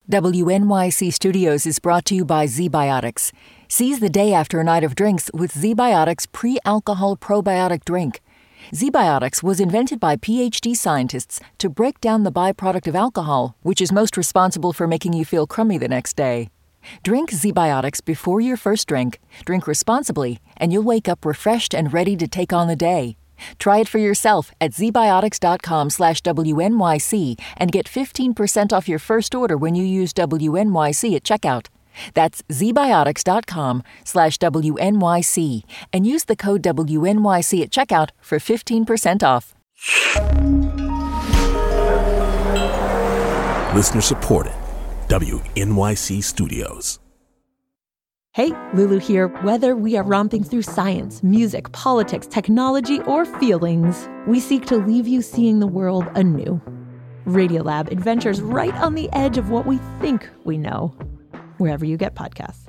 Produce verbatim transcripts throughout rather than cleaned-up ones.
W N Y C Studios is brought to you by ZBiotics. Seize the day after a night of drinks with ZBiotics pre-alcohol probiotic drink. ZBiotics was invented by P H D scientists to break down the byproduct of alcohol, which is most responsible for making you feel crummy the next day. Drink ZBiotics before your first drink, drink responsibly, and you'll wake up refreshed and ready to take on the day. Try it for yourself at zbiotics.com slash WNYC and get fifteen percent off your first order when you use W N Y C at checkout. That's zbiotics.com slash WNYC and use the code W N Y C at checkout for fifteen percent off. Listener supported. W N Y C Studios. Hey, Lulu here. Whether we are romping through science, music, politics, technology, or feelings, we seek to leave you seeing the world anew. Radiolab adventures right on the edge of what we think we know. Wherever you get podcasts.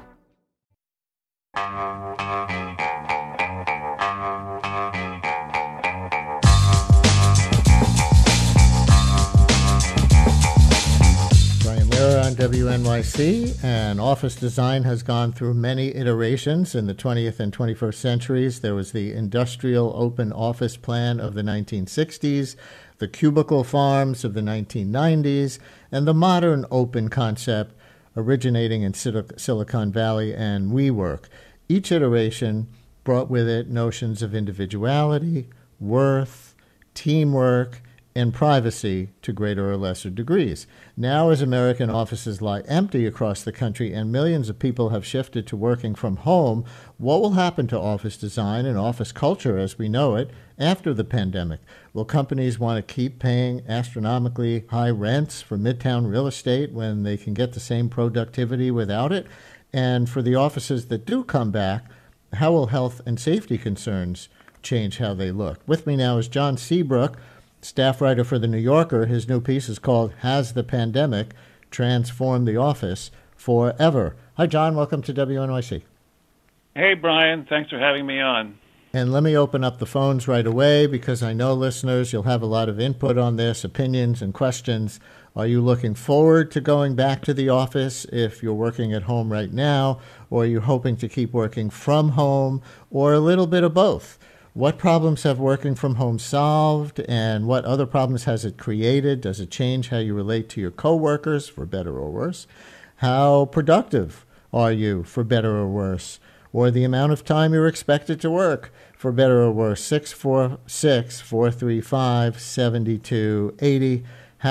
On W N Y C, and office design has gone through many iterations in the twentieth and twenty-first centuries. There was the industrial open office plan of the nineteen sixties, the cubicle farms of the nineteen nineties, and the modern open concept originating in Sil- Silicon Valley and WeWork. Each iteration brought with it notions of individuality, worth, teamwork, and privacy to greater or lesser degrees. Now, as American offices lie empty across the country and millions of people have shifted to working from home, what will happen to office design and office culture as we know it after the pandemic? Will companies want to keep paying astronomically high rents for midtown real estate when they can get the same productivity without it? And for the offices that do come back, how will health and safety concerns change how they look? With me now is John Seabrook, staff writer for The New Yorker. His new piece is called Has the Pandemic Transformed the Office Forever? Hi, John. Welcome to W N Y C. Hey, Brian. Thanks for having me on. And let me open up the phones right away because I know, listeners, you'll have a lot of input on this, opinions and questions. Are you looking forward to going back to the office if you're working at home right now? Or are you hoping to keep working from home? Or a little bit of both? What problems have working from home solved, and what other problems has it created? Does it change how you relate to your coworkers, for better or worse? How productive are you, for better or worse? Or the amount of time you're expected to work, for better or worse? six four six, four three five, seven two eight zero.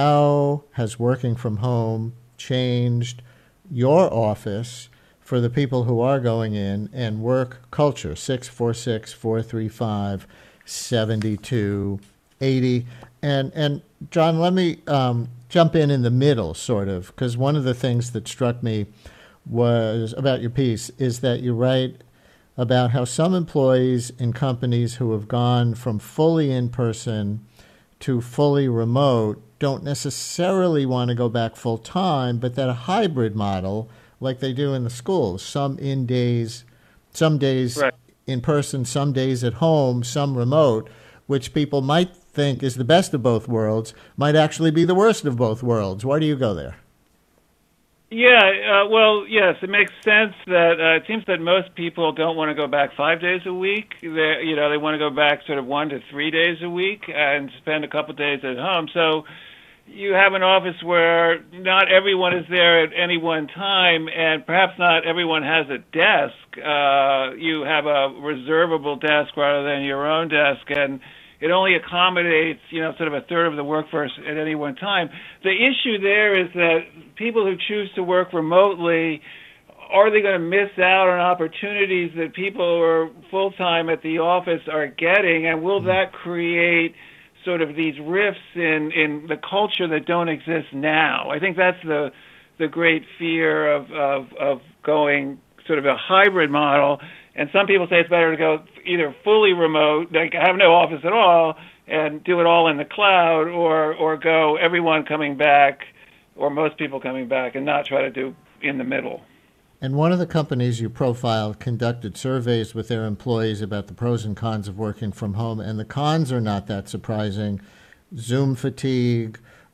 How has working from home changed your office for the people who are going in, and work culture? Six four six, four three five, seven two eight zero. And, and John, let me um, jump in in the middle, sort of, because one of the things that struck me was about your piece is that you write about how some employees in companies who have gone from fully in-person to fully remote don't necessarily want to go back full-time, but that a hybrid model, like they do in the schools, some in days, some days right. in person, some days at home, some remote, which people might think is the best of both worlds, might actually be the worst of both worlds. Why do you go there? Yeah, uh, well, yes, it makes sense that uh, it seems that most people don't want to go back five days a week. They, you know, they want to go back sort of one to three days a week and spend a couple days at home. So you have an office where not everyone is there at any one time, and perhaps not everyone has a desk. Uh, you have a reservable desk rather than your own desk, and it only accommodates, you know, sort of a third of the workforce at any one time. The issue there is that people who choose to work remotely, are they going to miss out on opportunities that people who are full-time at the office are getting, and will that create sort of these rifts in, in the culture that don't exist now? I think that's the the great fear of, of, of going sort of a hybrid model. And some people say it's better to go either fully remote, like have no office at all, and do it all in the cloud, or or go everyone coming back, or most people coming back, and not try to do in the middle. And one of the companies you profiled conducted surveys with their employees about the pros and cons of working from home, and the cons are not that surprising. Zoom fatigue,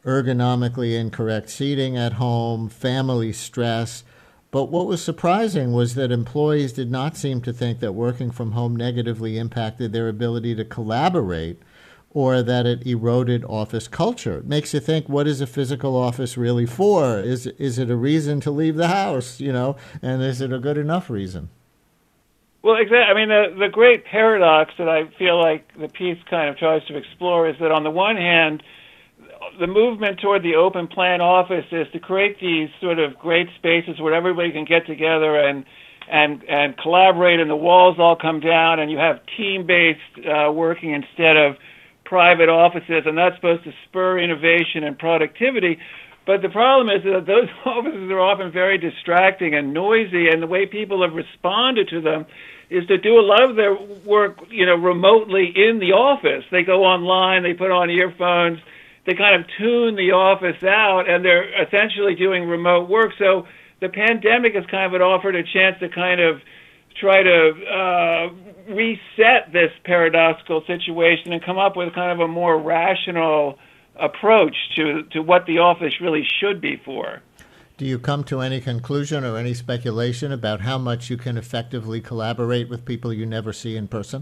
ergonomically incorrect seating at home, family stress. But what was surprising was that employees did not seem to think that working from home negatively impacted their ability to collaborate or that it eroded office culture. It makes you think, what is a physical office really for? Is is it a reason to leave the house, you know, and is it a good enough reason? Well, exactly. I mean, the, the great paradox that I feel like the piece kind of tries to explore is that on the one hand, the movement toward the open plan office is to create these sort of great spaces where everybody can get together and and and collaborate, and the walls all come down, and you have team-based uh, working instead of private offices, and that's supposed to spur innovation and productivity. But the problem is that those offices are often very distracting and noisy, and the way people have responded to them is to do a lot of their work, you know, remotely in the office. They go online, they put on earphones, they kind of tune the office out, and they're essentially doing remote work. So the pandemic has kind of offered a chance to kind of try to uh, reset this paradoxical situation and come up with kind of a more rational approach to, to what the office really should be for. Do you come to any conclusion or any speculation about how much you can effectively collaborate with people you never see in person?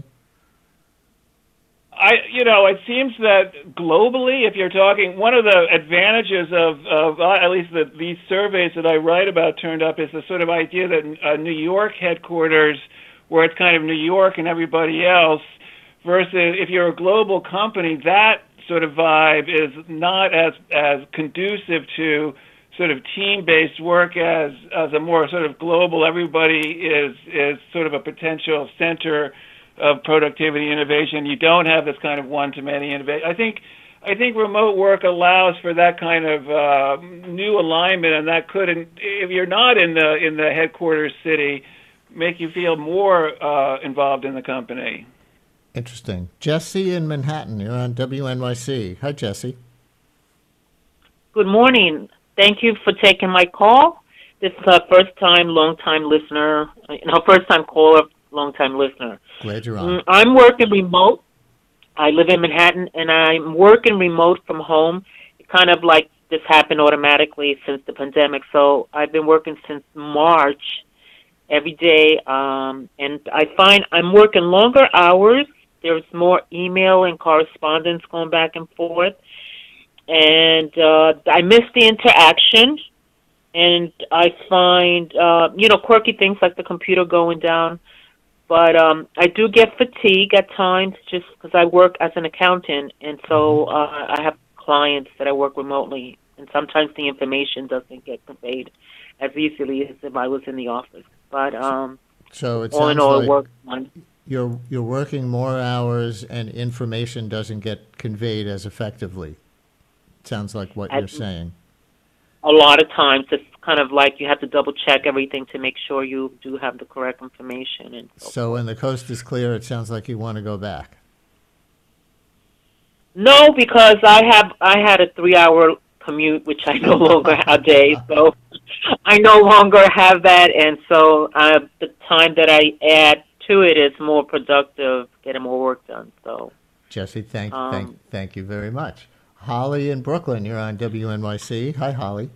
I, you know, it seems that globally, if you're talking, one of the advantages of, of uh, at least the, these surveys that I write about turned up is the sort of idea that uh, New York headquarters, where it's kind of New York and everybody else, versus if you're a global company, that sort of vibe is not as as conducive to sort of team-based work as as a more sort of global, everybody is is sort of a potential center of productivity innovation. You don't have this kind of one-to-many innovation. I think I think remote work allows for that kind of uh, new alignment, and that could, if you're not in the in the headquarters city, make you feel more uh, involved in the company. Interesting. Jesse in Manhattan, you're on W N Y C. Hi, Jesse. Good morning. Thank you for taking my call. This is a first-time, long-time listener, you know, first-time caller, long-time listener. Glad you're on. I'm working remote. I live in Manhattan, and I'm working remote from home. It kind of like this happened automatically since the pandemic. So I've been working since March every day, um, and I find I'm working longer hours. There's more email and correspondence going back and forth. And uh, I miss the interaction. And I find, uh, you know, quirky things like the computer going down. But um, I do get fatigue at times just because I work as an accountant. And so uh, I have clients that I work remotely. And sometimes the information doesn't get conveyed as easily as if I was in the office. But um, so it all in sounds all, like it works fine. You're, you're working more hours and information doesn't get conveyed as effectively. Sounds like what At, you're saying. A lot of times it's kind of like you have to double check everything to make sure you do have the correct information. And so, so when the coast is clear, it sounds like you want to go back. No, because I have I had a three-hour commute, which I no longer have days, so I no longer have that, and so uh, the time that I add to it is more productive, getting more work done. So, Jesse, thank um, thank thank you very much. Holly in Brooklyn, you're on W N Y C. Hi, Holly.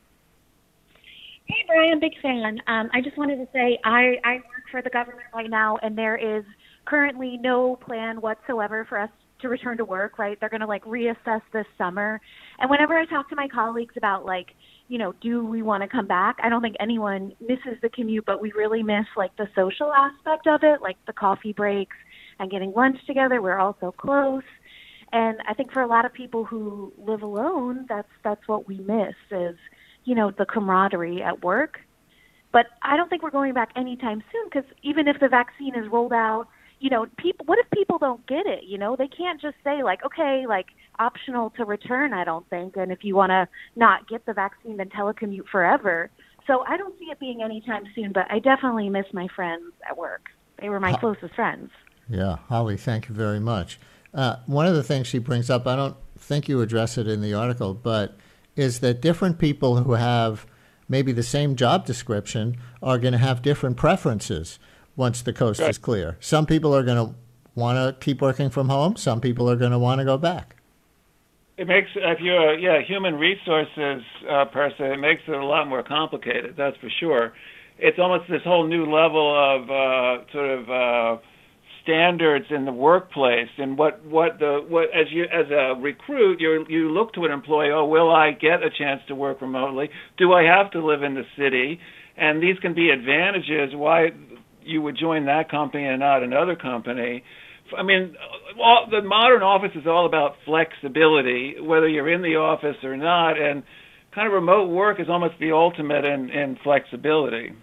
Hey, Brian, big fan. Um, I just wanted to say I, I work for the government right now, and there is currently no plan whatsoever for us to return to work, right? They're going to, like, reassess this summer. And whenever I talk to my colleagues about, like, you know, do we want to come back, I don't think anyone misses the commute, but we really miss, like, the social aspect of it, like the coffee breaks and getting lunch together. We're all so close. And I think for a lot of people who live alone, that's that's what we miss is, you know, the camaraderie at work. But I don't think we're going back anytime soon because even if the vaccine is rolled out, you know, people. What if people don't get it? You know, they can't just say like, okay, like optional to return. I don't think. And if you want to not get the vaccine, then telecommute forever. So I don't see it being anytime soon. But I definitely miss my friends at work. They were my closest friends. Yeah, Holly, thank you very much. Uh, one of the things she brings up, I don't think you address it in the article, but is that different people who have maybe the same job description are going to have different preferences once the coast right. is clear. Some people are going to want to keep working from home. Some people are going to want to go back. it makes, if you're a yeah, human resources uh, person, it makes it a lot more complicated, that's for sure. It's almost this whole new level of uh, sort of uh, standards in the workplace, and what, what the what as you as a recruit you you look to an employee. Oh, will I get a chance to work remotely? Do I have to live in the city? And these can be advantages why you would join that company and not another company. I mean, all, the modern office is all about flexibility, whether you're in the office or not, and kind of remote work is almost the ultimate in, in flexibility.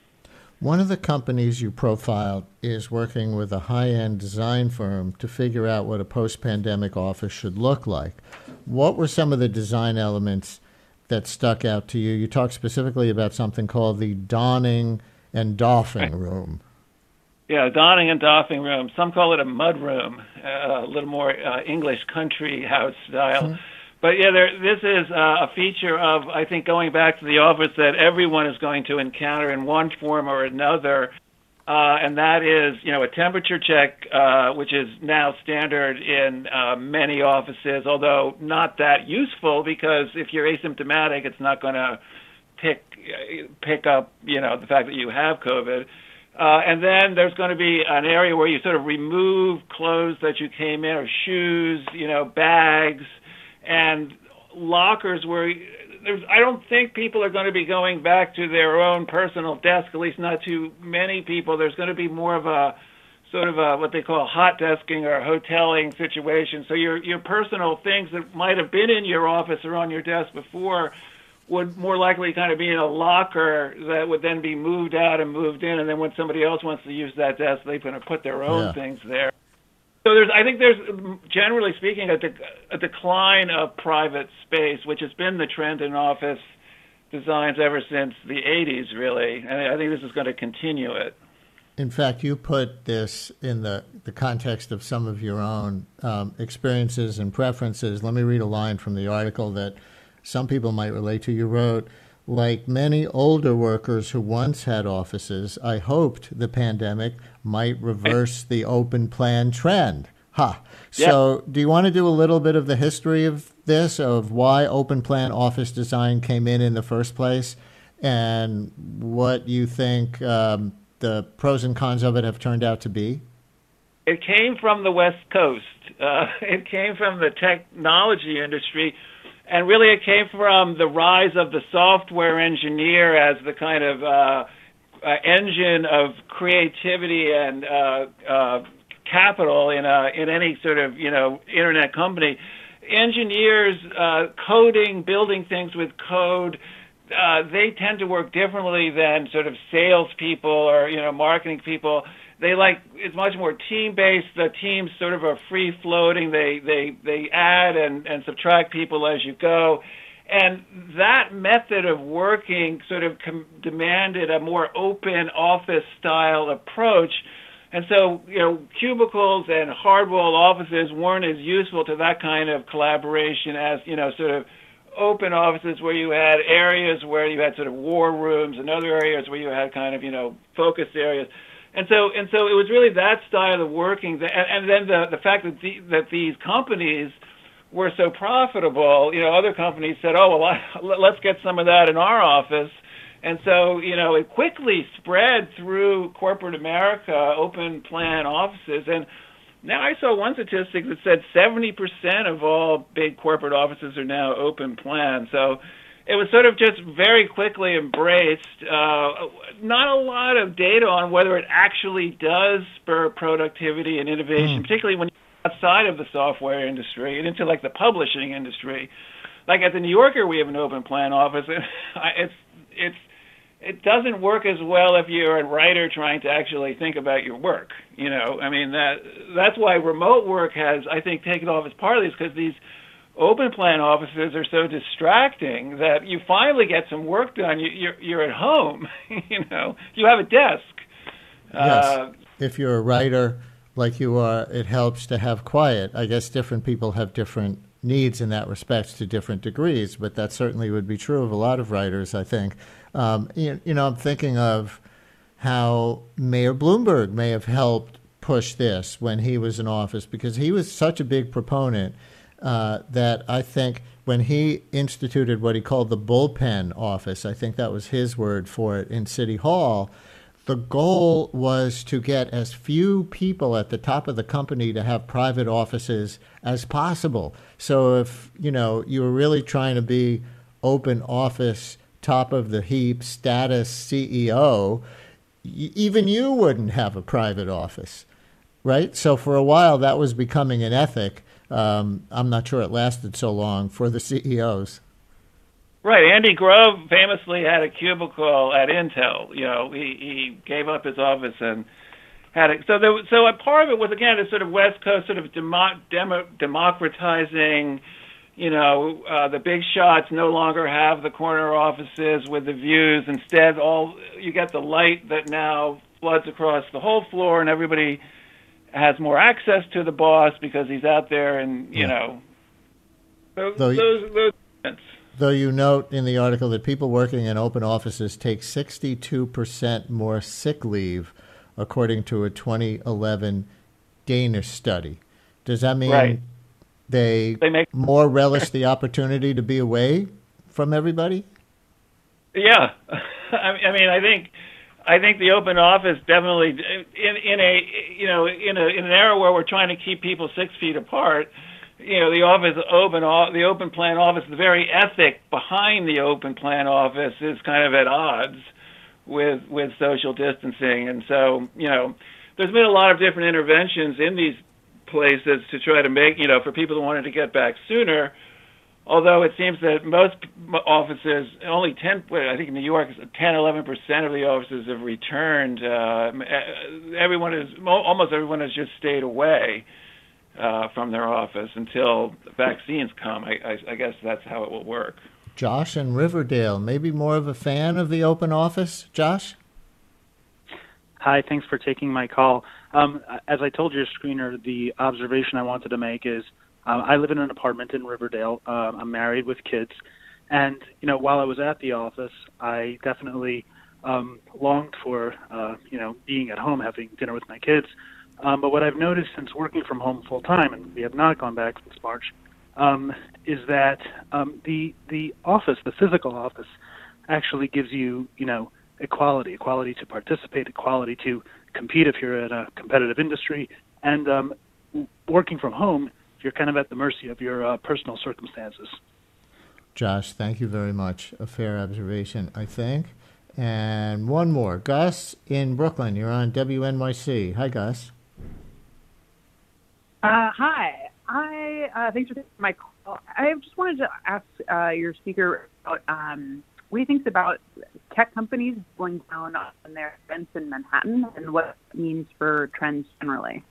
One of the companies you profiled is working with a high-end design firm to figure out what a post-pandemic office should look like. What were some of the design elements that stuck out to you? You talked specifically about something called the donning and doffing room. Yeah, donning and doffing room. Some call it a mud room, uh, a little more uh, English country house style. Mm-hmm. But yeah, there, this is uh, a feature of, I think, going back to the office that everyone is going to encounter in one form or another, uh, and that is, you know, a temperature check, uh, which is now standard in uh, many offices, although not that useful because if you're asymptomatic, it's not going to pick pick up, you know, the fact that you have COVID. Uh, and then there's going to be an area where you sort of remove clothes that you came in, or shoes, you know, bags, and lockers where there's, I don't think people are going to be going back to their own personal desk, at least not too many people. There's going to be more of a sort of a, what they call hot desking or hoteling situation. So your your personal things that might have been in your office or on your desk before would more likely kind of be in a locker that would then be moved out and moved in, and then when somebody else wants to use that desk, they're going to put their own yeah. things there. So there's, I think there's, generally speaking, a, de- a decline of private space, which has been the trend in office designs ever since the eighties, really. And I think this is going to continue it. In fact, you put this in the, the context of some of your own um, experiences and preferences. Let me read a line from the article that some people might relate to. You wrote, "Like many older workers who once had offices, I hoped the pandemic might reverse the open plan trend." Ha. So yep. Do you want to do a little bit of the history of this, of why open plan office design came in in the first place, and what you think um, the pros and cons of it have turned out to be? It came from the West Coast. Uh, it came from the technology industry. And really it came from the rise of the software engineer as the kind of uh, uh, engine of creativity and uh, uh, capital in a, in any sort of, you know, internet company. Engineers, uh, coding, building things with code, uh, they tend to work differently than sort of salespeople or, you know, marketing people. They like, it's much more team-based. The teams sort of are free-floating. They they they add and, and subtract people as you go. And that method of working sort of com- demanded a more open office-style approach. And so, you know, cubicles and hard-wall offices weren't as useful to that kind of collaboration as, you know, sort of open offices where you had areas where you had sort of war rooms and other areas where you had kind of, you know, focused areas. And so, and so, it was really that style of working, that, and, and then the the fact that the, that these companies were so profitable. You know, other companies said, "Oh, well, I, let's get some of that in our office," and so, you know, it quickly spread through corporate America, open plan offices. And now I saw one statistic that said seventy percent of all big corporate offices are now open plan. So it was sort of just very quickly embraced. Uh, not a lot of data on whether it actually does spur productivity and innovation, mm. particularly when you're outside of the software industry and into like the publishing industry. Like at the New Yorker, we have an open plan office. And it's it's it doesn't work as well if you're a writer trying to actually think about your work. You know, I mean that that's why remote work has, I think, taken off as part of this, because these open plan offices are so distracting that you finally get some work done. You, you're, you're at home, you know, you have a desk. Yes. Uh, if you're a writer like you are, it helps to have quiet. I guess different people have different needs in that respect to different degrees, but that certainly would be true of a lot of writers, I think. Um, you, you know, I'm thinking of how Mayor Bloomberg may have helped push this when he was in office, because he was such a big proponent uh, that I think when he instituted what he called the bullpen office, I think that was his word for it, in City Hall, the goal was to get as few people at the top of the company to have private offices as possible. So if, you know, you were really trying to be open office, top of the heap status C E O, y- even you wouldn't have a private office, right? So for a while that was becoming an ethic. Um, I'm not sure it lasted so long for the C E Os. Right. Andy Grove famously had a cubicle at Intel. You know, he, he gave up his office and had it. So there, was- so a part of it was, again, a sort of West Coast sort of demo, demo, democratizing, you know, uh, the big shots no longer have the corner offices with the views. Instead, all you get the light that now floods across the whole floor, and everybody has more access to the boss because he's out there, and, you Yeah. know, those, Though you- those, those events. Though you note in the article that people working in open offices take sixty-two percent more sick leave, according to a twenty eleven Danish study. Does that mean Right. they, They make- more relish the opportunity to be away from everybody? Yeah, I I mean, I think, I think the open office definitely in in a you know in a in an era where we're trying to keep people six feet apart. You know, the office open the open plan office, the very ethic behind the open plan office is kind of at odds with with social distancing, and so you know, there's been a lot of different interventions in these places to try to make you know for people who wanted to get back sooner. Although it seems that most offices, only ten, I think in New York, ten, eleven percent of the offices have returned. Uh, everyone is, almost everyone has just stayed away uh, from their office until vaccines come. I, I, I guess that's how it will work. Josh in Riverdale, maybe more of a fan of the open office? Josh? Hi, thanks for taking my call. Um, as I told your screener, the observation I wanted to make is uh, I live in an apartment in Riverdale. Uh, I'm married with kids. And, you know, while I was at the office, I definitely um, longed for, uh, you know, being at home, having dinner with my kids. Um, but what I've noticed since working from home full time, and we have not gone back since March, um, is that um, the the office, the physical office, actually gives you, you know, equality, equality to participate, equality to compete if you're in a competitive industry. And um, working from home, you're kind of at the mercy of your uh, personal circumstances. Josh, thank you very much. A fair observation, I think. And one more. Gus in Brooklyn, you're on W N Y C. Hi, Gus. Uh, hi. I uh, thanks for taking my call. I just wanted to ask uh, your speaker about um, what he thinks about tech companies going down on their events in Manhattan and what it means for trends generally.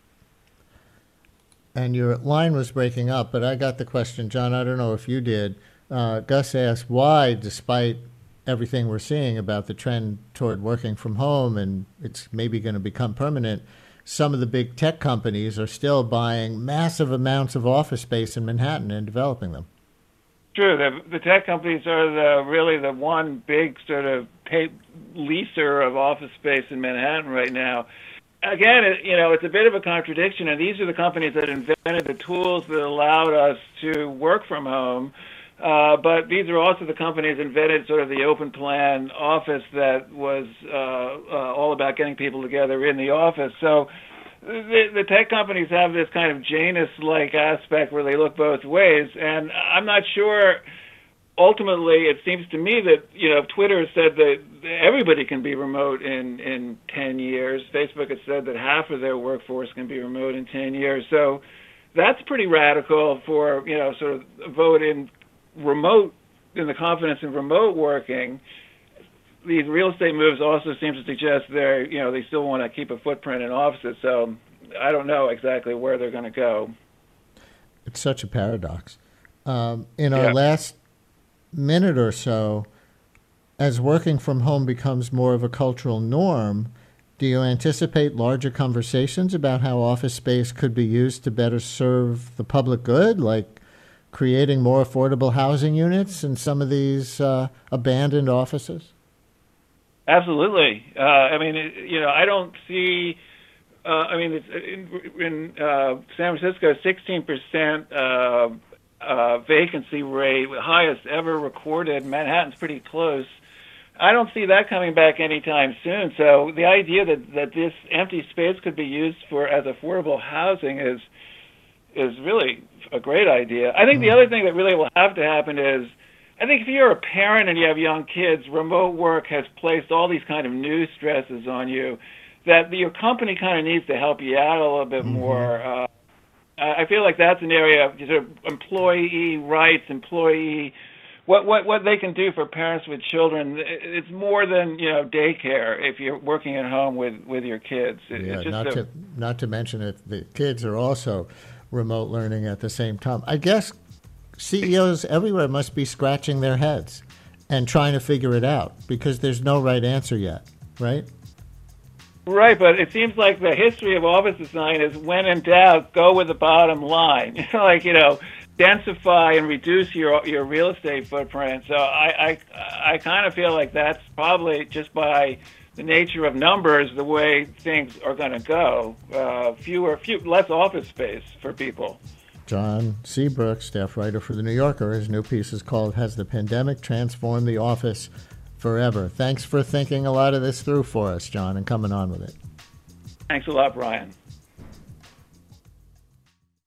And your line was breaking up, but I got the question, John. I don't know if you did. Uh, Gus asked why, despite everything we're seeing about the trend toward working from home, and it's maybe going to become permanent, some of the big tech companies are still buying massive amounts of office space in Manhattan and developing them. True. The, the tech companies are the really the one big sort of pay, leaser of office space in Manhattan right now. Again, it, you know, it's a bit of a contradiction, and these are the companies that invented the tools that allowed us to work from home. Uh, but these are also the companies that invented sort of the open plan office that was uh, uh, all about getting people together in the office. So the, the tech companies have this kind of Janus-like aspect where they look both ways, and I'm not sure. Ultimately, it seems to me that, you know, Twitter has said that everybody can be remote in, in ten years. Facebook has said that half of their workforce can be remote in ten years. So that's pretty radical for, you know, sort of a vote in remote, in the confidence in remote working. These real estate moves also seem to suggest they're, you know, they still want to keep a footprint in offices. So I don't know exactly where they're going to go. It's such a paradox. Um, in our Yeah. last minute or so, as working from home becomes more of a cultural norm, do you anticipate larger conversations about how office space could be used to better serve the public good, like creating more affordable housing units in some of these uh, abandoned offices? Absolutely. Uh, I mean, it, you know, I don't see. Uh, I mean, it's in, in uh, San Francisco, sixteen percent uh, uh, vacancy rate, highest ever recorded. Manhattan's pretty close. I don't see that coming back anytime soon. So the idea that, that this empty space could be used for as affordable housing is is really a great idea. I think mm. the other thing that really will have to happen is, I think if you're a parent and you have young kids, remote work has placed all these kind of new stresses on you that your company kind of needs to help you out a little bit mm-hmm. more. Uh, I feel like that's an area of sort of employee rights, employee What, what what they can do for parents with children. It's more than, you know, daycare if you're working at home with, with your kids. It, yeah, it's just not a, to not to mention that the kids are also remote learning at the same time. I guess C E Os everywhere must be scratching their heads and trying to figure it out because there's no right answer yet, right? Right, but it seems like the history of office design is when in doubt, go with the bottom line. Like, you know, densify and reduce your your real estate footprint. So I I, I kind of feel like that's probably just by the nature of numbers the way things are going to go. Uh, fewer, few, less office space for people. John Seabrook, staff writer for The New Yorker, his new piece is called "Has the Pandemic Transformed the Office Forever?" Thanks for thinking a lot of this through for us, John, and coming on with it. Thanks a lot, Brian.